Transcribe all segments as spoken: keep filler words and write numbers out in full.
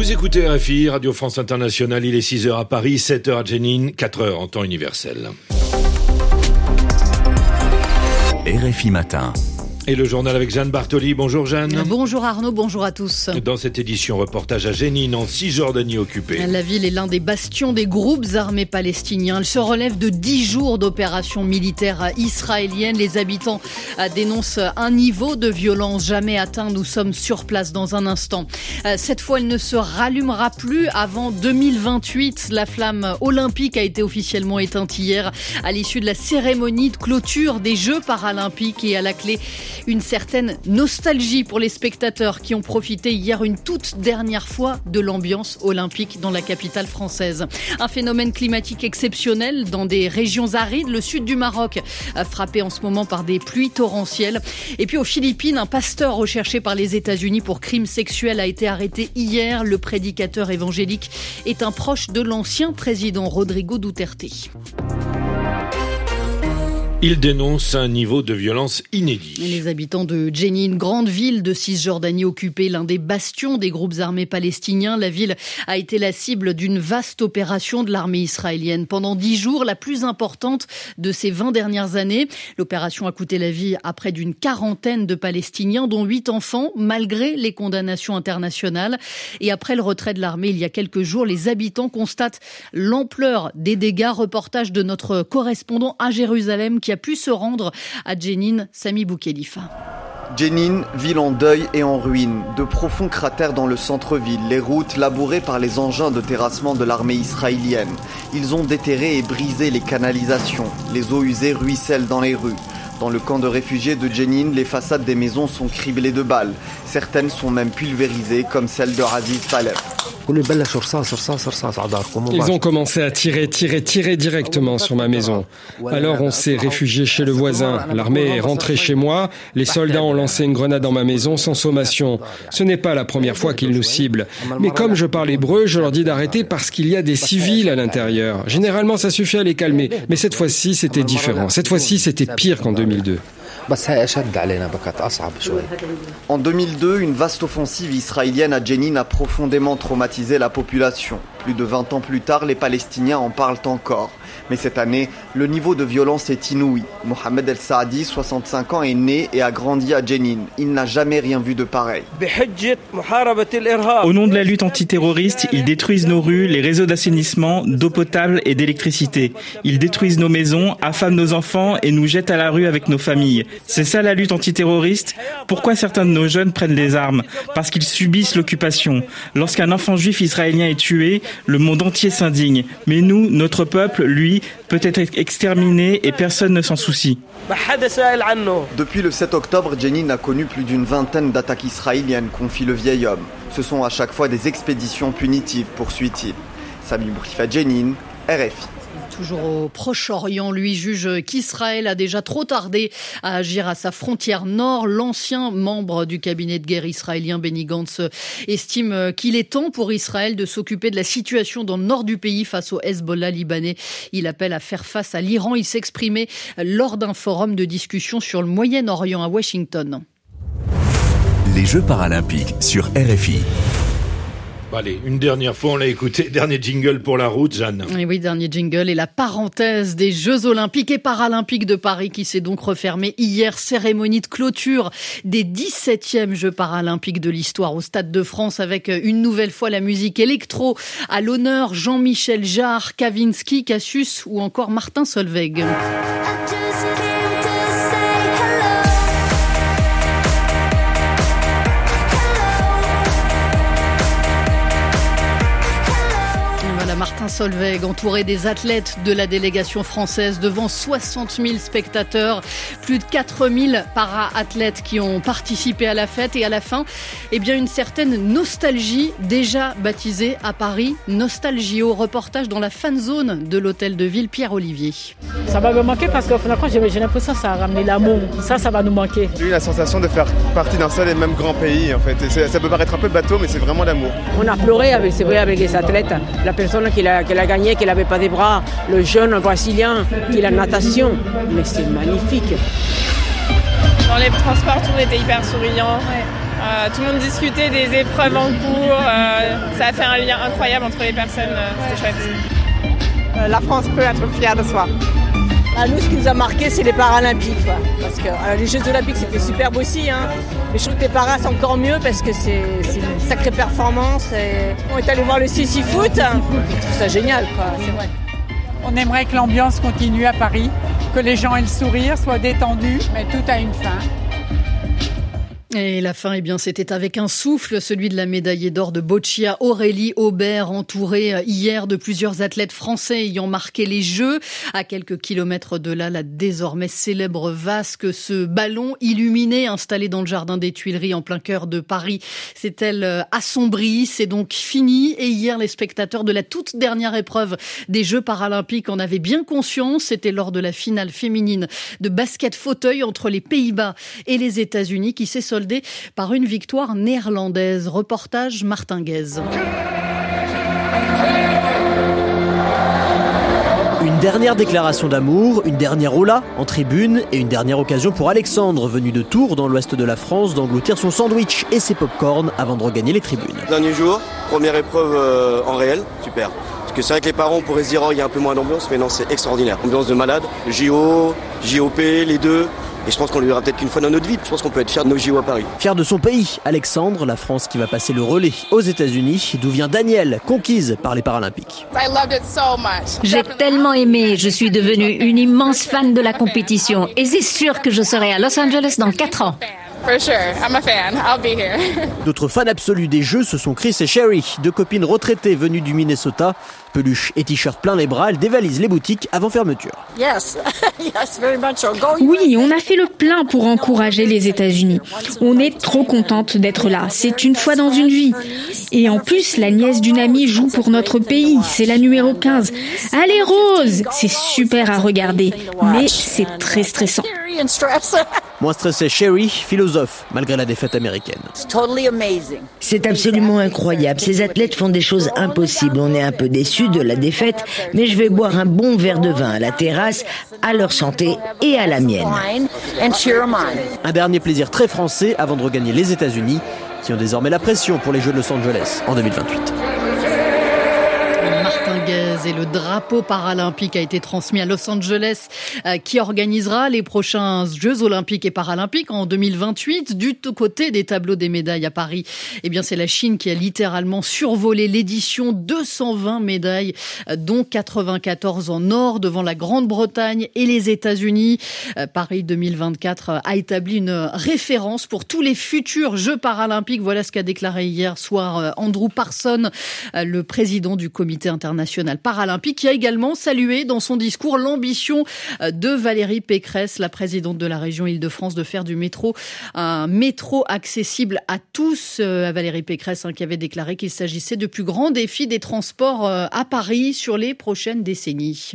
Vous écoutez R F I, Radio France Internationale, il est six heures à Paris, sept heures à Jenin, quatre heures en temps universel. R F I Matin. Et le journal avec Jeanne Bartoli. Bonjour Jeanne. Bonjour Arnaud, bonjour à tous. Dans cette édition, reportage à Jenin, en Cisjordanie occupée. La ville est l'un des bastions des groupes armés palestiniens. Elle se relève de dix jours d'opérations militaires israéliennes. Les habitants dénoncent un niveau de violence jamais atteint. Nous sommes sur place dans un instant. Cette fois, elle ne se rallumera plus avant deux mille vingt-huit. La flamme olympique a été officiellement éteinte hier à l'issue de la cérémonie de clôture des Jeux paralympiques et à la clé une certaine nostalgie pour les spectateurs qui ont profité hier une toute dernière fois de l'ambiance olympique dans la capitale française. Un phénomène climatique exceptionnel dans des régions arides, le sud du Maroc frappé en ce moment par des pluies torrentielles. Et puis aux Philippines, un pasteur recherché par les États-Unis pour crimes sexuels a été arrêté hier. Le prédicateur évangélique est un proche de l'ancien président Rodrigo Duterte. Il dénonce un niveau de violence inédit. Les habitants de Jenin, grande ville de Cisjordanie occupée, l'un des bastions des groupes armés palestiniens. La ville a été la cible d'une vaste opération de l'armée israélienne. Pendant dix jours, la plus importante de ces vingt dernières années. L'opération a coûté la vie à près d'une quarantaine de Palestiniens, dont huit enfants, malgré les condamnations internationales. Et après le retrait de l'armée, il y a quelques jours, les habitants constatent l'ampleur des dégâts. Reportage de notre correspondant à Jérusalem qui a pu se rendre à Jenin, Sami Boukhelifa. Jenin, ville en deuil et en ruine. De profonds cratères dans le centre-ville, les routes labourées par les engins de terrassement de l'armée israélienne. Ils ont déterré et brisé les canalisations. Les eaux usées ruissellent dans les rues. Dans le camp de réfugiés de Jenin, les façades des maisons sont criblées de balles. Certaines sont même pulvérisées, comme celle de Aziz Taleb. Ils ont commencé à tirer, tirer, tirer directement sur ma maison. Alors on s'est réfugié chez le voisin. L'armée est rentrée chez moi. Les soldats ont lancé une grenade dans ma maison sans sommation. Ce n'est pas la première fois qu'ils nous ciblent. Mais comme je parle hébreu, je leur dis d'arrêter parce qu'il y a des civils à l'intérieur. Généralement, ça suffit à les calmer. Mais cette fois-ci, c'était différent. Cette fois-ci, c'était pire qu'en deux mille deux. En deux mille deux, une vaste offensive israélienne à Jenin a profondément traumatisé la population. Plus de vingt ans plus tard, les Palestiniens en parlent encore. Mais cette année, le niveau de violence est inouï. Mohamed El Saadi, soixante-cinq ans, est né et a grandi à Jenin. Il n'a jamais rien vu de pareil. Au nom de la lutte antiterroriste, ils détruisent nos rues, les réseaux d'assainissement, d'eau potable et d'électricité. Ils détruisent nos maisons, affament nos enfants et nous jettent à la rue avec nos familles. C'est ça la lutte antiterroriste ? Pourquoi certains de nos jeunes prennent des armes ? Parce qu'ils subissent l'occupation. Lorsqu'un enfant juif israélien est tué, le monde entier s'indigne. Mais nous, notre peuple, lui, peut être exterminé et personne ne s'en soucie. Depuis le sept octobre, Jenin a connu plus d'une vingtaine d'attaques israéliennes, confie le vieil homme. Ce sont à chaque fois des expéditions punitives, poursuit-il. Sami Boukhelifa, Jenin, R F I. Toujours au Proche-Orient, lui juge qu'Israël a déjà trop tardé à agir à sa frontière nord. L'ancien membre du cabinet de guerre israélien Benny Gantz estime qu'il est temps pour Israël de s'occuper de la situation dans le nord du pays face au Hezbollah libanais. Il appelle à faire face à l'Iran. Il s'exprimait lors d'un forum de discussion sur le Moyen-Orient à Washington. Les Jeux paralympiques sur R F I. Allez, une dernière fois, on l'a écouté. Dernier jingle pour la route, Jeanne. Et oui, dernier jingle et la parenthèse des Jeux Olympiques et Paralympiques de Paris qui s'est donc refermée hier. Cérémonie de clôture des dix-septièmes Jeux Paralympiques de l'histoire au Stade de France avec une nouvelle fois la musique électro à l'honneur. Jean-Michel Jarre, Kavinsky, Cassius ou encore Martin Solveig. Martin Solveig, entouré des athlètes de la délégation française devant soixante mille spectateurs, plus de quatre mille para-athlètes qui ont participé à la fête et à la fin, eh bien une certaine nostalgie déjà baptisée à Paris, Nostalgio, reportage dans la fan zone de l'hôtel de ville Pierre-Olivier. Ça va me manquer parce que franchement j'ai, j'ai l'impression que ça a ramené l'amour, ça ça va nous manquer. J'ai eu la sensation de faire partie d'un seul et même grand pays en fait, et ça peut paraître un peu bateau mais c'est vraiment l'amour. On a pleuré avec, c'est vrai, avec les athlètes, la personne qui a, qui a gagné, qui n'avait pas des bras, le jeune brésilien qui a la natation, mais c'est magnifique. Dans les transports, tout était hyper souriant. Ouais. Euh, tout le monde discutait des épreuves en cours. Euh, ça a fait un lien incroyable entre les personnes. Euh, c'était chouette. Euh, la France peut être fière de soi. À nous, ce qui nous a marqué, c'est les Paralympiques. Quoi. Parce que euh, les Jeux Olympiques, c'était superbe aussi. Hein. Mais je trouve que les Paras, c'est encore mieux parce que c'est, c'est une sacrée performance. Et... On est allé voir le Sissi Foot. Je trouve ça génial, quoi. C'est vrai. On aimerait que l'ambiance continue à Paris, que les gens aient le sourire, soient détendus, mais tout a une fin. Et la fin, eh bien, c'était avec un souffle, celui de la médaillée d'or de boccia Aurélie Aubert, entourée hier de plusieurs athlètes français ayant marqué les Jeux. À quelques kilomètres de là, la désormais célèbre vasque, ce ballon illuminé installé dans le jardin des Tuileries en plein cœur de Paris, s'est-elle assombrie. C'est donc fini. Et hier, les spectateurs de la toute dernière épreuve des Jeux paralympiques en avaient bien conscience. C'était lors de la finale féminine de basket fauteuil entre les Pays-Bas et les États-Unis qui s'est soldée par une victoire néerlandaise. Reportage Martin Guez. Une dernière déclaration d'amour, une dernière hola en tribune et une dernière occasion pour Alexandre, venu de Tours dans l'ouest de la France, d'engloutir son sandwich et ses pop-corn avant de regagner les tribunes. Dernier jour, première épreuve euh, en réel, super. Parce que c'est vrai que les parents pourraient se dire oh il y a un peu moins d'ambiance, mais non c'est extraordinaire. Ambiance de malade, J O, J O P, les deux. Et je pense qu'on le verra peut-être qu'une fois dans notre vie. Je pense qu'on peut être fier de nos J O à Paris. Fier de son pays, Alexandre, la France qui va passer le relais aux États-Unis, d'où vient Danielle, conquise par les Paralympiques. J'ai tellement aimé, je suis devenue une immense fan de la compétition et c'est sûr que je serai à Los Angeles dans quatre ans. For sure, I'm a fan. I'll be here. D'autres fans absolus des Jeux, ce sont Chris et Sherry, deux copines retraitées venues du Minnesota. Peluche et t-shirt plein les bras, elles dévalisent les boutiques avant fermeture. Yes. Yes, very much. Oui, on a fait le plein pour encourager les États-Unis. On est trop contente d'être là. C'est une fois dans une vie. Et en plus, la nièce d'une amie joue pour notre pays. C'est la numéro quinze. Allez, Rose! C'est super à regarder. Mais c'est très stressant. Moins stressé, Sherry, philosophe, malgré la défaite américaine. C'est absolument incroyable. Ces athlètes font des choses impossibles. On est un peu déçus de la défaite, mais je vais boire un bon verre de vin à la terrasse, à leur santé et à la mienne. Un dernier plaisir très français avant de regagner les États-Unis, qui ont désormais la pression pour les Jeux de Los Angeles en deux mille vingt-huit. Et le drapeau paralympique a été transmis à Los Angeles, euh, qui organisera les prochains Jeux olympiques et paralympiques en deux mille vingt-huit. Du côté des tableaux des médailles à Paris, eh bien c'est la Chine qui a littéralement survolé l'édition. deux cent vingt médailles, euh, dont quatre-vingt-quatorze en or, devant la Grande-Bretagne et les États-Unis. Euh, Paris deux mille vingt-quatre a établi une référence pour tous les futurs Jeux paralympiques. Voilà ce qu'a déclaré hier soir euh, Andrew Parsons, euh, le président du comité international paralympique, qui a également salué dans son discours l'ambition de Valérie Pécresse, la présidente de la région Île-de-France, de faire du métro un métro accessible à tous. Valérie Pécresse, hein, qui avait déclaré qu'il s'agissait du plus grand défi des transports à Paris sur les prochaines décennies.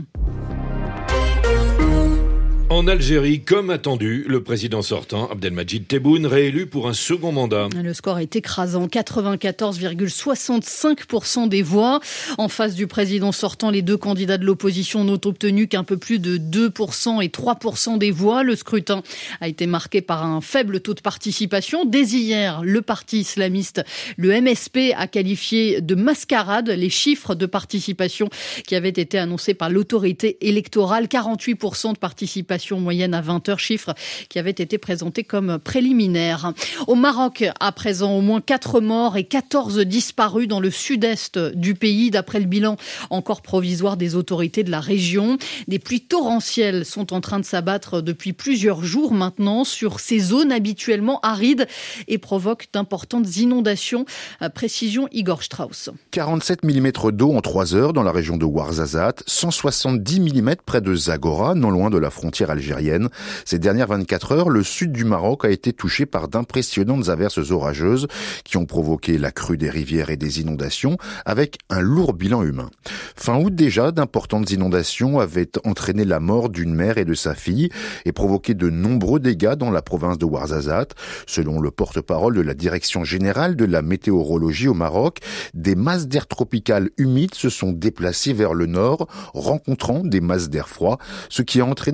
En Algérie, comme attendu, le président sortant, Abdelmadjid Tebboune, réélu pour un second mandat. Le score est écrasant, quatre-vingt-quatorze virgule soixante-cinq pour cent des voix. En face du président sortant, les deux candidats de l'opposition n'ont obtenu qu'un peu plus de deux pour cent et trois pour cent des voix. Le scrutin a été marqué par un faible taux de participation. Dès hier, le parti islamiste, le M S P, a qualifié de mascarade les chiffres de participation qui avaient été annoncés par l'autorité électorale. quarante-huit pour cent de participation moyenne à vingt heures, chiffre qui avait été présenté comme préliminaire. Au Maroc, à présent, au moins quatre morts et quatorze disparus dans le sud-est du pays, d'après le bilan encore provisoire des autorités de la région. Des pluies torrentielles sont en train de s'abattre depuis plusieurs jours maintenant sur ces zones habituellement arides et provoquent d'importantes inondations. Précision Igor Strauss. quarante-sept millimètres d'eau en trois heures dans la région de Ouarzazate, cent soixante-dix millimètres près de Zagora, non loin de la frontière algérienne. Ces dernières vingt-quatre heures, le sud du Maroc a été touché par d'impressionnantes averses orageuses qui ont provoqué la crue des rivières et des inondations avec un lourd bilan humain. Fin août déjà, d'importantes inondations avaient entraîné la mort d'une mère et de sa fille et provoqué de nombreux dégâts dans la province de Ouarzazate. Selon le porte-parole de la Direction générale de la météorologie au Maroc, des masses d'air tropicales humides se sont déplacées vers le nord, rencontrant des masses d'air froid, ce qui a entraîné la forte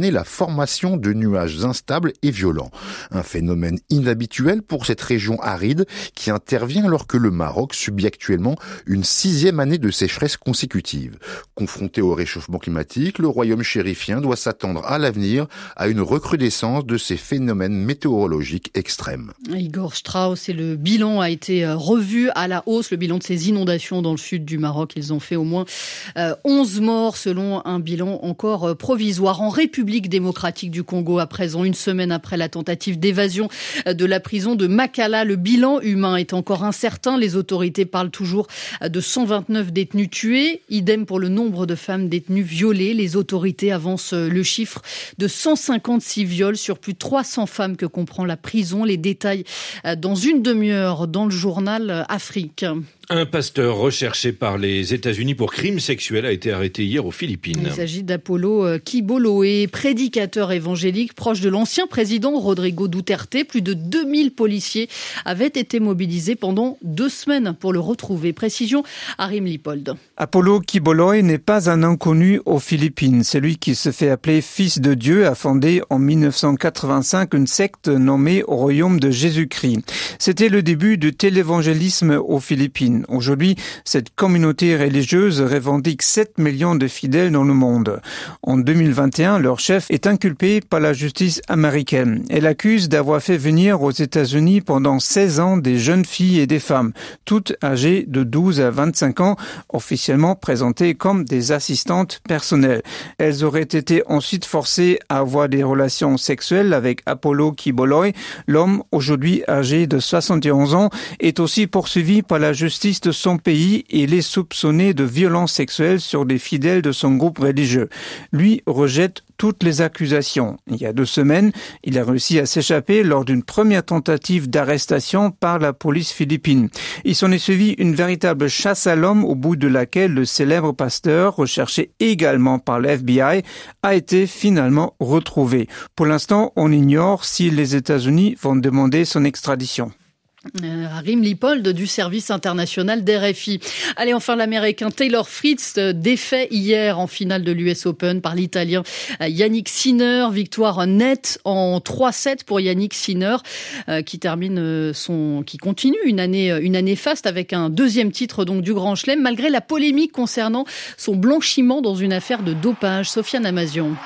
formation de nuages instables et violents. Un phénomène inhabituel pour cette région aride qui intervient alors que le Maroc subit actuellement une sixième année de sécheresse consécutive. Confronté au réchauffement climatique, le royaume chérifien doit s'attendre à l'avenir à une recrudescence de ces phénomènes météorologiques extrêmes. Igor Strauss, et le bilan a été revu à la hausse, le bilan de ces inondations dans le sud du Maroc. Ils ont fait au moins onze morts selon un bilan encore provisoire. En République démocratique du Congo, à présent, une semaine après la tentative d'évasion de la prison de Makala, le bilan humain est encore incertain. Les autorités parlent toujours de cent vingt-neuf détenus tués. Idem pour le nombre de femmes détenues violées. Les autorités avancent le chiffre de cent cinquante-six viols sur plus de trois cents femmes que comprend la prison. Les détails dans une demi-heure dans le journal Afrique. Un pasteur recherché par les États-Unis pour crimes sexuels a été arrêté hier aux Philippines. Il s'agit d'Apollo Kiboloé, prédicateur évangélique proche de l'ancien président Rodrigo Duterte. Plus de deux mille policiers avaient été mobilisés pendant deux semaines pour le retrouver. Précision, Arim Lipold. Apollo Kiboloé n'est pas un inconnu aux Philippines. C'est lui qui se fait appeler Fils de Dieu, a fondé en dix-neuf cent quatre-vingt-cinq une secte nommée au Royaume de Jésus-Christ. C'était le début du télévangélisme aux Philippines. Aujourd'hui, cette communauté religieuse revendique sept millions de fidèles dans le monde. En deux mille vingt et un, leur chef est inculpé par la justice américaine. Elle accuse d'avoir fait venir aux États-Unis pendant seize ans des jeunes filles et des femmes, toutes âgées de douze à vingt-cinq ans, officiellement présentées comme des assistantes personnelles. Elles auraient été ensuite forcées à avoir des relations sexuelles avec Apollo Kiboloé. L'homme, aujourd'hui âgé de soixante et onze ans, est aussi poursuivi par la justice de son pays et il est soupçonné de violences sexuelles sur des fidèles de son groupe religieux. Lui rejette toutes les accusations. Il y a deux semaines, il a réussi à s'échapper lors d'une première tentative d'arrestation par la police philippine. Il s'en est suivi une véritable chasse à l'homme au bout de laquelle le célèbre pasteur, recherché également par le F B I, a été finalement retrouvé. Pour l'instant, on ignore si les États-Unis vont demander son extradition. Euh, Harim Lipold du service international d'R F I. Allez, enfin, l'Américain Taylor Fritz, euh, défait hier en finale de l'U S Open par l'Italien euh, Yannick Sinner. Victoire nette en trois sept pour Yannick Sinner, euh, qui termine euh, son, qui continue une année, une année faste avec un deuxième titre donc du Grand Chelem, malgré la polémique concernant son blanchiment dans une affaire de dopage. Sofiane Amazian.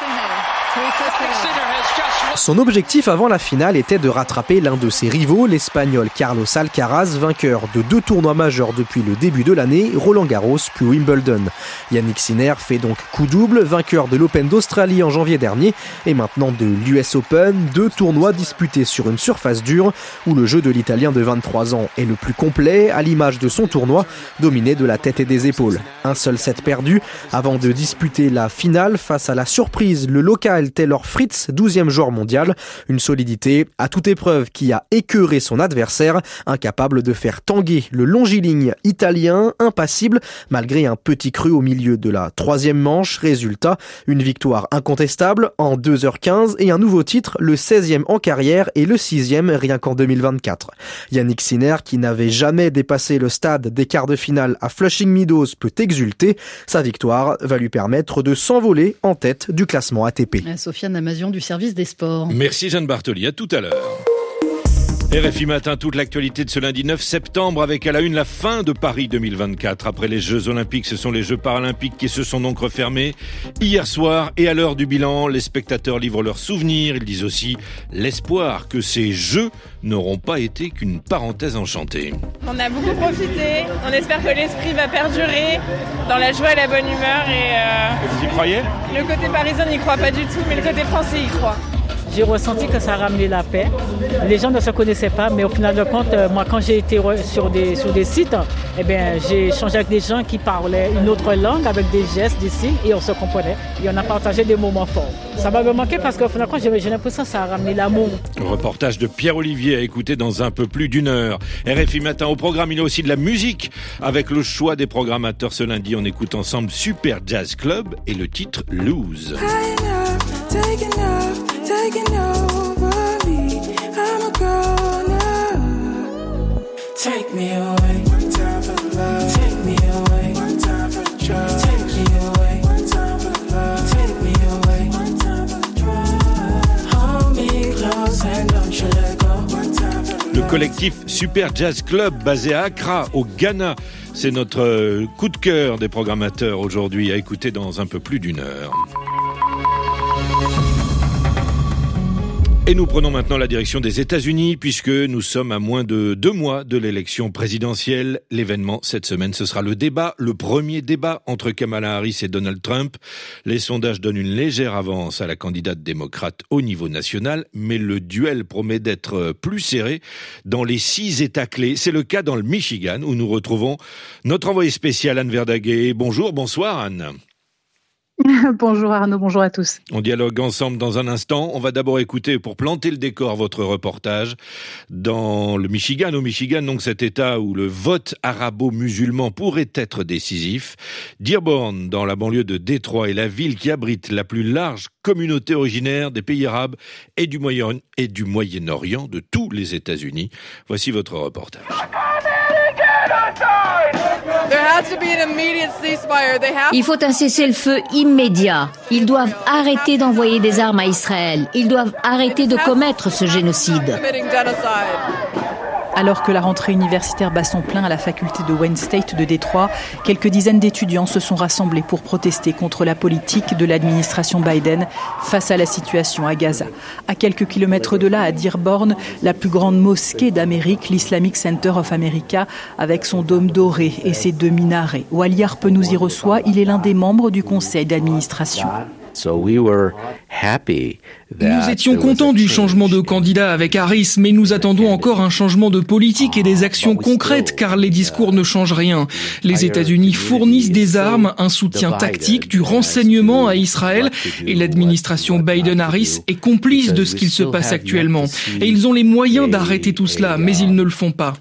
Son objectif avant la finale était de rattraper l'un de ses rivaux, l'Espagnol Carlos Alcaraz, vainqueur de deux tournois majeurs depuis le début de l'année, Roland Garros puis Wimbledon. Yannick Sinner fait donc coup double, vainqueur de l'Open d'Australie en janvier dernier et maintenant de l'U S Open, deux tournois disputés sur une surface dure où le jeu de l'Italien de vingt-trois ans est le plus complet, à l'image de son tournoi, dominé de la tête et des épaules. Un seul set perdu avant de disputer la finale face à la surprise, le local Taylor Fritz, douzième joueur mondial. Une solidité à toute épreuve qui a écœuré son adversaire, incapable de faire tanguer le longiligne italien, impassible malgré un petit creux au milieu de la troisième manche. Résultat, une victoire incontestable en deux heures quinze et un nouveau titre, le seizième en carrière et le sixième rien qu'en deux mille vingt-quatre. Yannick Sinner, qui n'avait jamais dépassé le stade des quarts de finale à Flushing Meadows, peut exulter. Sa victoire va lui permettre de s'envoler en tête du classement A T P. Sofiane Amazian du service des sports. Merci Jeanne Bartoli, à tout à l'heure. R F I Matin, toute l'actualité de ce lundi neuf septembre avec à la une la fin de Paris deux mille vingt-quatre. Après les Jeux Olympiques, ce sont les Jeux Paralympiques qui se sont donc refermés hier soir. Et à l'heure du bilan, les spectateurs livrent leurs souvenirs. Ils disent aussi l'espoir que ces Jeux n'auront pas été qu'une parenthèse enchantée. On a beaucoup profité. On espère que l'esprit va perdurer dans la joie et la bonne humeur. Et euh... Vous y croyez ? Le côté parisien n'y croit pas du tout, mais le côté français y croit. J'ai ressenti que ça a ramené la paix. Les gens ne se connaissaient pas, mais au final de compte, moi, quand j'ai été sur des, sur des sites, eh bien, j'ai échangé avec des gens qui parlaient une autre langue, avec des gestes, des signes, et on se comprenait. Et on a partagé des moments forts. Ça m'a manqué parce qu'au final de compte, j'ai l'impression que ça a ramené l'amour. Reportage de Pierre-Olivier à écouter dans un peu plus d'une heure. R F I Matin au programme, il y a aussi de la musique. Avec le choix des programmateurs ce lundi, on écoute ensemble Super Jazz Club et le titre Lose. Taking over me, I'm a girl now. Take me away, one time for the love. Take me away, one time for the drug. Take me away, one time for the love. Take me away, one time for the drug. collectif Super Jazz Club basé à Accra, au Ghana. C'est notre coup de cœur des programmateurs aujourd'hui, à écouter dans un peu plus d'une heure. Et nous prenons maintenant la direction des États-Unis puisque nous sommes à moins de deux mois de l'élection présidentielle. L'événement cette semaine, ce sera le débat, le premier débat entre Kamala Harris et Donald Trump. Les sondages donnent une légère avance à la candidate démocrate au niveau national, mais le duel promet d'être plus serré dans les six États clés. C'est le cas dans le Michigan où nous retrouvons notre envoyé spécial Anne Verdaguet. Bonjour, bonsoir Anne. Bonjour Arnaud, bonjour à tous. On dialogue ensemble dans un instant. On va d'abord écouter, pour planter le décor, votre reportage dans le Michigan. Au Michigan, donc cet État où le vote arabo-musulman pourrait être décisif. Dearborn, dans la banlieue de Détroit, est la ville qui abrite la plus large communauté originaire des pays arabes et du Moyen- et du Moyen-Orient de tous les États-Unis. Voici votre reportage. Il faut un cessez-le-feu immédiat. Ils doivent arrêter d'envoyer des armes à Israël. Ils doivent arrêter de commettre ce génocide. Alors que la rentrée universitaire bat son plein à la faculté de Wayne State de Détroit, quelques dizaines d'étudiants se sont rassemblés pour protester contre la politique de l'administration Biden face à la situation à Gaza. À quelques kilomètres de là, à Dearborn, la plus grande mosquée d'Amérique, l'Islamic Center of America, avec son dôme doré et ses deux minarets. Wally Harpe nous y reçoit, il est l'un des membres du conseil d'administration. Nous étions contents du changement de candidat avec Harris, mais nous attendons encore un changement de politique et des actions concrètes, car les discours ne changent rien. Les États-Unis fournissent des armes, un soutien tactique, du renseignement à Israël, et l'administration Biden-Harris est complice de ce qu'il se passe actuellement. Et ils ont les moyens d'arrêter tout cela, mais ils ne le font pas.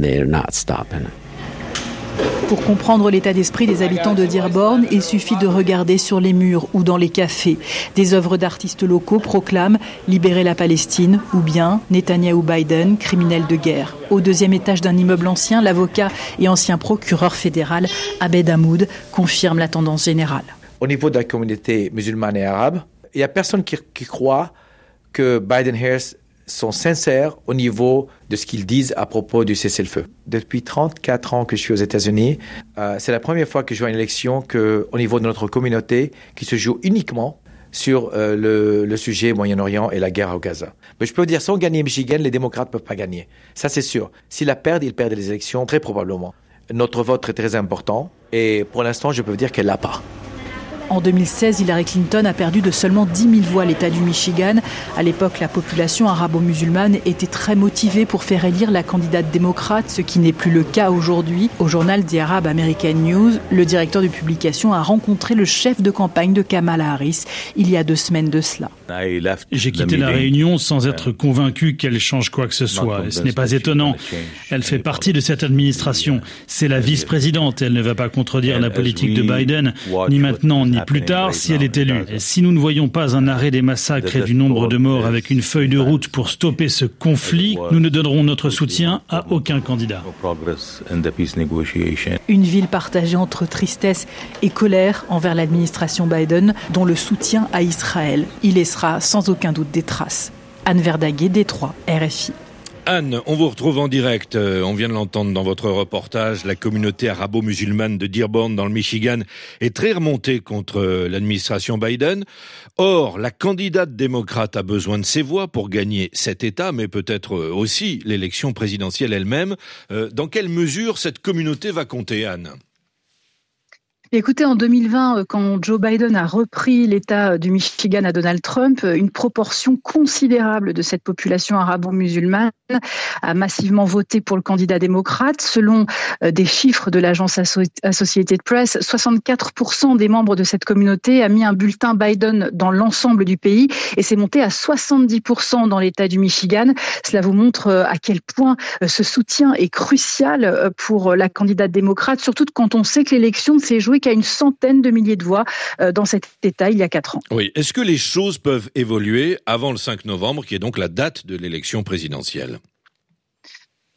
Pour comprendre l'état d'esprit des habitants de Dearborn, il suffit de regarder sur les murs ou dans les cafés. Des œuvres d'artistes locaux proclament « Libérer la Palestine » ou bien « Netanyahou Biden, criminel de guerre ». Au deuxième étage d'un immeuble ancien, l'avocat et ancien procureur fédéral Abed Hamoud confirme la tendance générale. Au niveau de la communauté musulmane et arabe, il n'y a personne qui, qui croit que Biden et Harris sont sincères au niveau de ce qu'ils disent à propos du cessez-le-feu. Depuis trente-quatre ans que je suis aux États-Unis, euh, c'est la première fois que je vois une élection que, au niveau de notre communauté qui se joue uniquement sur euh, le, le sujet Moyen-Orient et la guerre au Gaza. Mais je peux vous dire, sans gagner Michigan, les démocrates ne peuvent pas gagner. Ça, c'est sûr. S'ils la perdent, ils perdent les élections, très probablement. Notre vote est très important et pour l'instant, je peux vous dire qu'elle ne l'a pas. En deux mille seize, Hillary Clinton a perdu de seulement dix mille voix l'État du Michigan. À l'époque, la population arabo-musulmane était très motivée pour faire élire la candidate démocrate, ce qui n'est plus le cas aujourd'hui. Au journal The Arab American News, le directeur de publication a rencontré le chef de campagne de Kamala Harris il y a deux semaines de cela. J'ai quitté la réunion sans être convaincu qu'elle change quoi que ce soit. Et ce n'est pas étonnant. Elle fait partie de cette administration. C'est la vice-présidente. Elle ne va pas contredire la politique de Biden, ni maintenant, ni plus tard, si elle est élue. Et si nous ne voyons pas un arrêt des massacres et du nombre de morts avec une feuille de route pour stopper ce conflit, nous ne donnerons notre soutien à aucun candidat. Une ville partagée entre tristesse et colère envers l'administration Biden, dont le soutien à Israël y laissera sans aucun doute des traces. Anne Verdaguet, Détroit, R F I. Anne, on vous retrouve en direct. Euh, on vient de l'entendre dans votre reportage. La communauté arabo-musulmane de Dearborn, dans le Michigan, est très remontée contre euh, l'administration Biden. Or, la candidate démocrate a besoin de ses voix pour gagner cet État, mais peut-être euh, aussi l'élection présidentielle elle-même. Euh, dans quelle mesure cette communauté va compter, Anne ? Écoutez, en deux mille vingt, quand Joe Biden a repris l'État du Michigan à Donald Trump, une proportion considérable de cette population arabo-musulmane a massivement voté pour le candidat démocrate. Selon des chiffres de l'agence Associated Press, soixante-quatre pour cent des membres de cette communauté a mis un bulletin Biden dans l'ensemble du pays et c'est monté à soixante-dix pour cent dans l'État du Michigan. Cela vous montre à quel point ce soutien est crucial pour la candidate démocrate, surtout quand on sait que l'élection ne s'est jouée qu'à une centaine de milliers de voix dans cet État il y a quatre ans. Oui. Est-ce que les choses peuvent évoluer avant le cinq novembre, qui est donc la date de l'élection présidentielle ?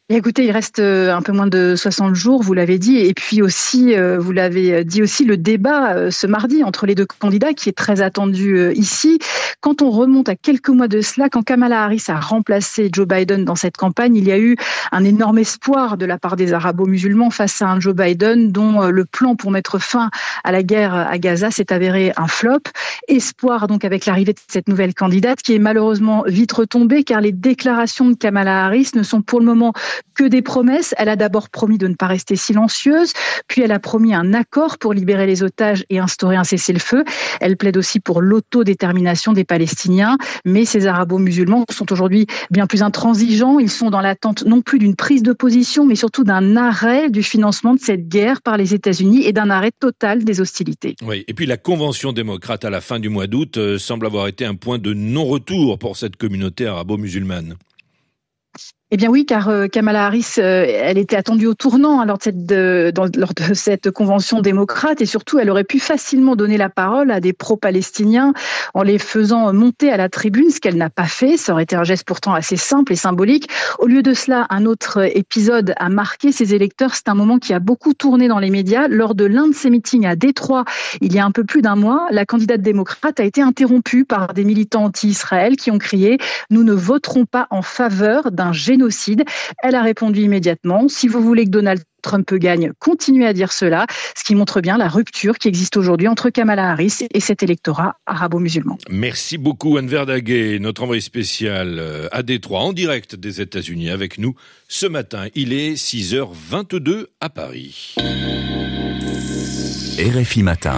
Et écoutez, il reste un peu moins de soixante jours, vous l'avez dit, et puis aussi, vous l'avez dit aussi, le débat ce mardi entre les deux candidats qui est très attendu ici. Quand on remonte à quelques mois de cela, quand Kamala Harris a remplacé Joe Biden dans cette campagne, il y a eu un énorme espoir de la part des arabo-musulmans face à un Joe Biden dont le plan pour mettre fin à la guerre à Gaza s'est avéré un flop. Espoir donc avec l'arrivée de cette nouvelle candidate qui est malheureusement vite retombée car les déclarations de Kamala Harris ne sont pour le moment que des promesses. Elle a d'abord promis de ne pas rester silencieuse, puis elle a promis un accord pour libérer les otages et instaurer un cessez-le-feu. Elle plaide aussi pour l'autodétermination des Palestiniens, mais ces arabo-musulmans sont aujourd'hui bien plus intransigeants. Ils sont dans l'attente non plus d'une prise de position, mais surtout d'un arrêt du financement de cette guerre par les États-Unis et d'un arrêt total des hostilités. Oui, et puis la convention démocrate à la fin du mois d'août euh, semble avoir été un point de non-retour pour cette communauté arabo-musulmane. Eh bien oui, car euh, Kamala Harris, euh, elle était attendue au tournant hein, lors, de cette, de, dans, lors de cette convention démocrate et surtout, elle aurait pu facilement donner la parole à des pro-palestiniens en les faisant monter à la tribune, ce qu'elle n'a pas fait. Ça aurait été un geste pourtant assez simple et symbolique. Au lieu de cela, un autre épisode a marqué ses électeurs. C'est un moment qui a beaucoup tourné dans les médias. Lors de l'un de ses meetings à Détroit, il y a un peu plus d'un mois, la candidate démocrate a été interrompue par des militants anti-Israël qui ont crié « Nous ne voterons pas en faveur d'un génocide ». Elle a répondu immédiatement, si vous voulez que Donald Trump gagne, continuez à dire cela, ce qui montre bien la rupture qui existe aujourd'hui entre Kamala Harris et cet électorat arabo-musulman. Merci beaucoup Anne Verdaguet, notre envoyé spécial à Détroit, en direct des États-Unis avec nous ce matin. Il est six heures vingt-deux à Paris. R F I Matin.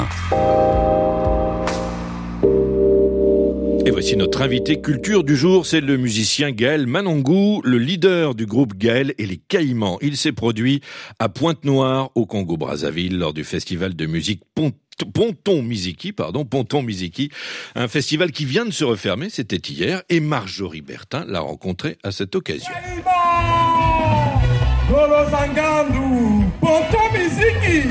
Et voici notre invité culture du jour, c'est le musicien Gaël Manongou, le leader du groupe Gaël et les Caïmans. Il s'est produit à Pointe-Noire, au Congo-Brazzaville, lors du festival de musique Pont Ponton Miziki, pardon, Ponton Miziki, un festival qui vient de se refermer, c'était hier, et Marjorie Bertin l'a rencontré à cette occasion. Ponton Miziki.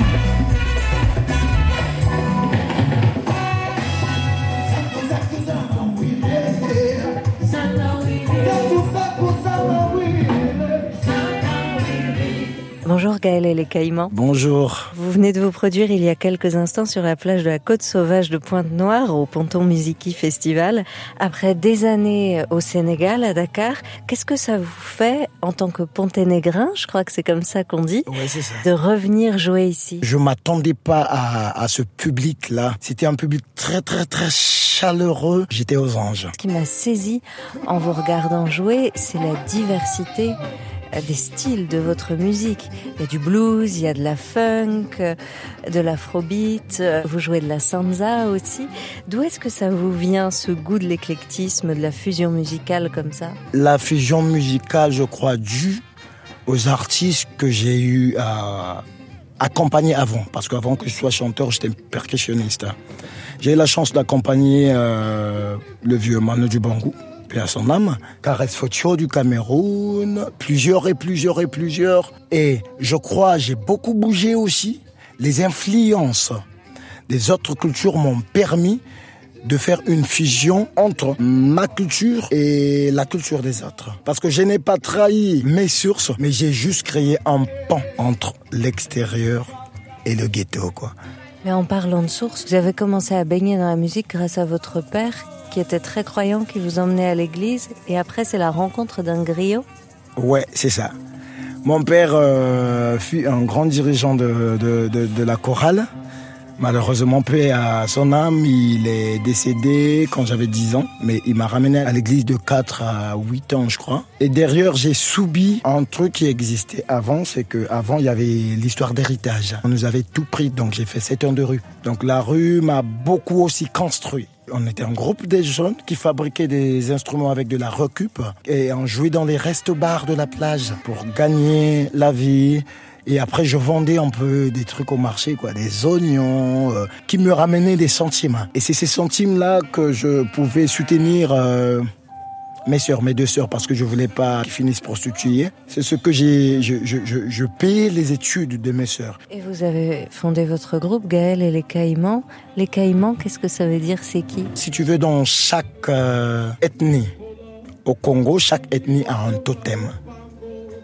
Bonjour Gaël et les Caïmans. Bonjour. Vous venez de vous produire il y a quelques instants sur la plage de la Côte Sauvage de Pointe-Noire au Ponton Miziki Festival. Après des années au Sénégal, à Dakar, qu'est-ce que ça vous fait en tant que Ponténégrin, je crois que c'est comme ça qu'on dit, ouais, c'est ça, de revenir jouer ici? Je m'attendais pas à, à ce public-là. C'était un public très très très chaleureux. J'étais aux anges. Ce qui m'a saisi en vous regardant jouer, c'est la diversité des styles de votre musique. Il y a du blues, il y a de la funk, de l'afrobeat, vous jouez de la salsa aussi. D'où est-ce que ça vous vient, ce goût de l'éclectisme, de la fusion musicale comme ça? La fusion musicale, je crois, due aux artistes que j'ai eu à accompagner avant. Parce qu'avant que je sois chanteur, j'étais percussionniste. J'ai eu la chance d'accompagner euh, le vieux Manu Dibango, puis à son âme, Karès Fotio du Cameroun, plusieurs et plusieurs et plusieurs. Et je crois, j'ai beaucoup bougé aussi. Les influences des autres cultures m'ont permis de faire une fusion entre ma culture et la culture des autres. Parce que je n'ai pas trahi mes sources, mais j'ai juste créé un pont entre l'extérieur et le ghetto, quoi. Mais en parlant de sources, vous avez commencé à baigner dans la musique grâce à votre père, qui était très croyant, qui vous emmenait à l'église, et après c'est la rencontre d'un griot? Ouais, c'est ça. Mon père euh, fut un grand dirigeant de, de, de, de la chorale. Malheureusement, paix à son âme, il est décédé quand j'avais dix ans, mais il m'a ramené à l'église de quatre à huit ans, je crois. Et derrière, j'ai subi un truc qui existait avant, c'est que avant il y avait l'histoire d'héritage. On nous avait tout pris, donc j'ai fait sept ans de rue. Donc la rue m'a beaucoup aussi construit. On était un groupe de jeunes qui fabriquaient des instruments avec de la récup et on jouait dans les restos-bars de la plage pour gagner la vie. Et après, je vendais un peu des trucs au marché, quoi, des oignons, euh, qui me ramenaient des centimes. Et c'est ces centimes-là que je pouvais soutenir euh, mes sœurs, mes deux sœurs, parce que je voulais pas qu'ils finissent prostituées. C'est ce que j'ai, je, je, je, je payais les études de mes sœurs. Et vous avez fondé votre groupe, Gaël et les Caïmans. Les Caïmans, qu'est-ce que ça veut dire, c'est qui? Si tu veux, dans chaque euh, ethnie, au Congo, chaque ethnie a un totem.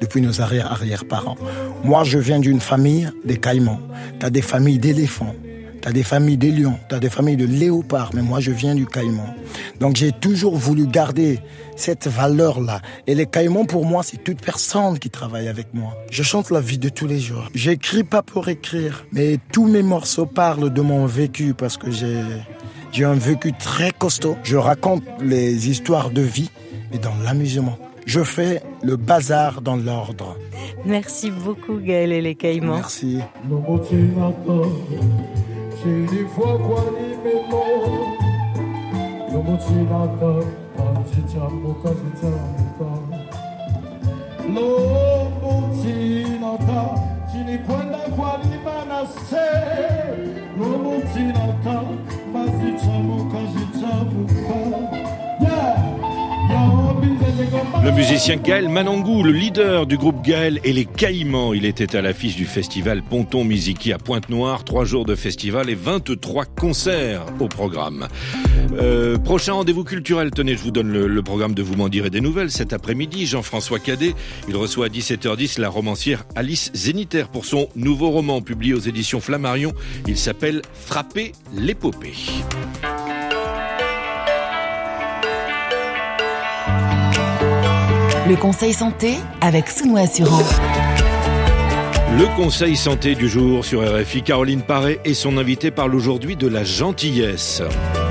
depuis nos arrière-arrière-parents. Moi, je viens d'une famille des caïmans. T'as des familles d'éléphants. T'as des familles de lions, t'as des familles de léopards, mais moi je viens du caïman. Donc j'ai toujours voulu garder cette valeur-là. Et les caïmans, pour moi, c'est toute personne qui travaille avec moi. Je chante la vie de tous les jours. J'écris pas pour écrire, mais tous mes morceaux parlent de mon vécu parce que j'ai, j'ai un vécu très costaud. Je raconte les histoires de vie, mais dans l'amusement. Je fais le bazar dans l'ordre. Merci beaucoup Gaël et les Caïmans. Merci. Le musicien Gaël Manangou, le leader du groupe Gaël et les Caïmans, il était à l'affiche du festival Ponton Miziki à Pointe-Noire, trois jours de festival et vingt-trois concerts au programme. Euh, prochain rendez-vous culturel, tenez, je vous donne le, le programme de Vous m'en direz des nouvelles cet après-midi. Jean-François Cadet, il reçoit à dix-sept heures dix la romancière Alice Zéniter pour son nouveau roman publié aux éditions Flammarion. Il s'appelle Frapper l'épopée. Le conseil santé avec Souno Assurance. Le conseil santé du jour sur R F I, Caroline Paré et son invité parlent aujourd'hui de la gentillesse.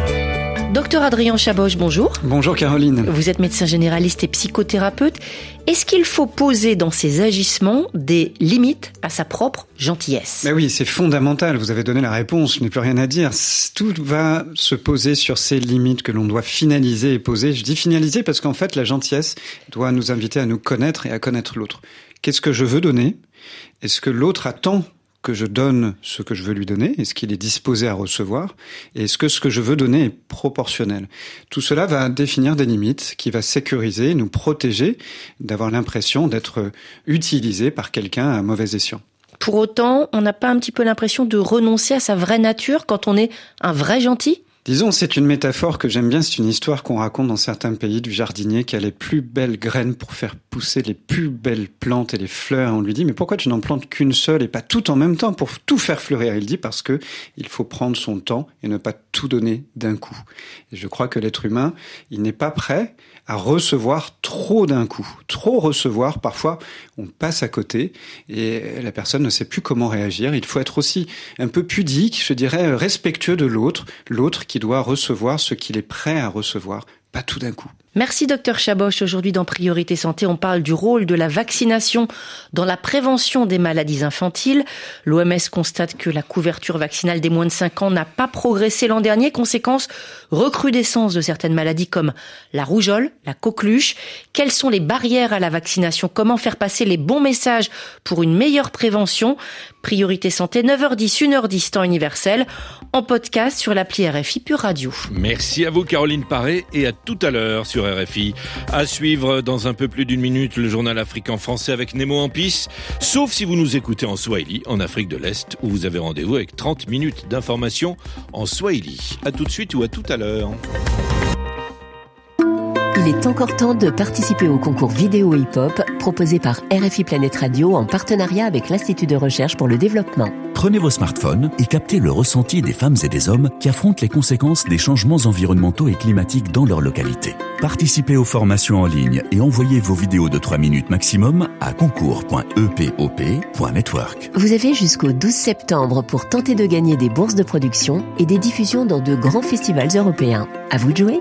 Docteur Adrien Chaboche, bonjour. Bonjour Caroline. Vous êtes médecin généraliste et psychothérapeute. Est-ce qu'il faut poser dans ses agissements des limites à sa propre gentillesse ? Ben oui, c'est fondamental. Vous avez donné la réponse. Je n'ai plus rien à dire. Tout va se poser sur ces limites que l'on doit finaliser et poser. Je dis finaliser parce qu'en fait, la gentillesse doit nous inviter à nous connaître et à connaître l'autre. Qu'est-ce que je veux donner ? Est-ce que l'autre attend que je donne ce que je veux lui donner? Est-ce qu'il est disposé à recevoir? Et est-ce que ce que je veux donner est proportionnel? Tout cela va définir des limites qui va sécuriser, nous protéger d'avoir l'impression d'être utilisé par quelqu'un à mauvais escient. Pour autant, on n'a pas un petit peu l'impression de renoncer à sa vraie nature quand on est un vrai gentil ? Disons, c'est une métaphore que j'aime bien, c'est une histoire qu'on raconte dans certains pays du jardinier qui a les plus belles graines pour faire pousser les plus belles plantes et les fleurs. Et on lui dit, mais pourquoi tu n'en plantes qu'une seule et pas tout en même temps pour tout faire fleurir? Il dit, parce que il faut prendre son temps et ne pas tout donner d'un coup. Et je crois que l'être humain, il n'est pas prêt à recevoir trop d'un coup. Trop recevoir, parfois, on passe à côté et la personne ne sait plus comment réagir. Il faut être aussi un peu pudique, je dirais, respectueux de l'autre, l'autre qui doit recevoir ce qu'il est prêt à recevoir, pas tout d'un coup. Merci docteur Chaboche. Aujourd'hui dans Priorité Santé, on parle du rôle de la vaccination dans la prévention des maladies infantiles. L'O M S constate que la couverture vaccinale des moins de cinq ans n'a pas progressé l'an dernier. Conséquence, recrudescence de certaines maladies comme la rougeole, la coqueluche. Quelles sont les barrières à la vaccination? Comment faire passer les bons messages pour une meilleure prévention? Priorité Santé, neuf heures dix, une heure dix, temps universel, en podcast sur l'appli R F I Pure Radio. Merci à vous Caroline Paré et à tout à l'heure sur R F I. À suivre dans un peu plus d'une minute le journal Afrique en français avec Nemo Ampis, sauf si vous nous écoutez en Swahili, en Afrique de l'Est, où vous avez rendez-vous avec trente minutes d'information en Swahili. À tout de suite ou à tout à l'heure. Il est encore temps de participer au concours vidéo hip-hop proposé par R F I Planète Radio en partenariat avec l'Institut de recherche pour le développement. Prenez vos smartphones et captez le ressenti des femmes et des hommes qui affrontent les conséquences des changements environnementaux et climatiques dans leur localité. Participez aux formations en ligne et envoyez vos vidéos de trois minutes maximum à concours point e p o p point network. Vous avez jusqu'au douze septembre pour tenter de gagner des bourses de production et des diffusions dans de grands festivals européens. À vous de jouer!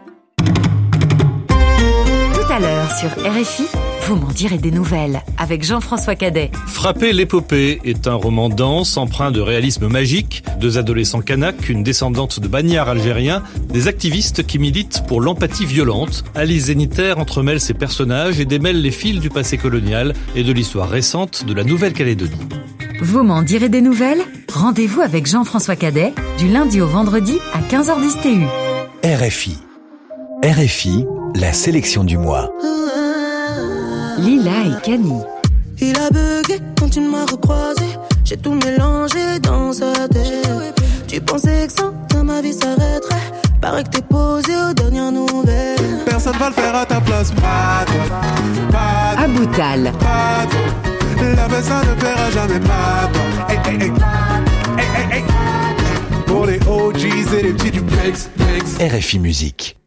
Tout à l'heure sur R F I, vous m'en direz des nouvelles avec Jean-François Cadet. Frapper l'épopée est un roman dense, empreint de réalisme magique, deux adolescents kanaks, une descendante de bagnards algériens, des activistes qui militent pour l'empathie violente. Alice Zéniter entremêle ses personnages et démêle les fils du passé colonial et de l'histoire récente de la Nouvelle-Calédonie. Vous m'en direz des nouvelles? Rendez-vous avec Jean-François Cadet du lundi au vendredi à quinze heures dix T U. R F I. R F I, la sélection du mois. Lila et Camille. Il a bugué quand il m'a recroisé. J'ai tout mélangé dans sa tête. Tu pensais que ça, ma vie s'arrêterait. Paraît que t'es posé aux dernières nouvelles. Personne va le faire à ta place. Pas toi, pas Abou Toutal. La ça ne fera jamais pas. Hey, hey, hey. Hey, hey, hey. Pour les O Gs et les petits du Pex, Pex. R F I Musique.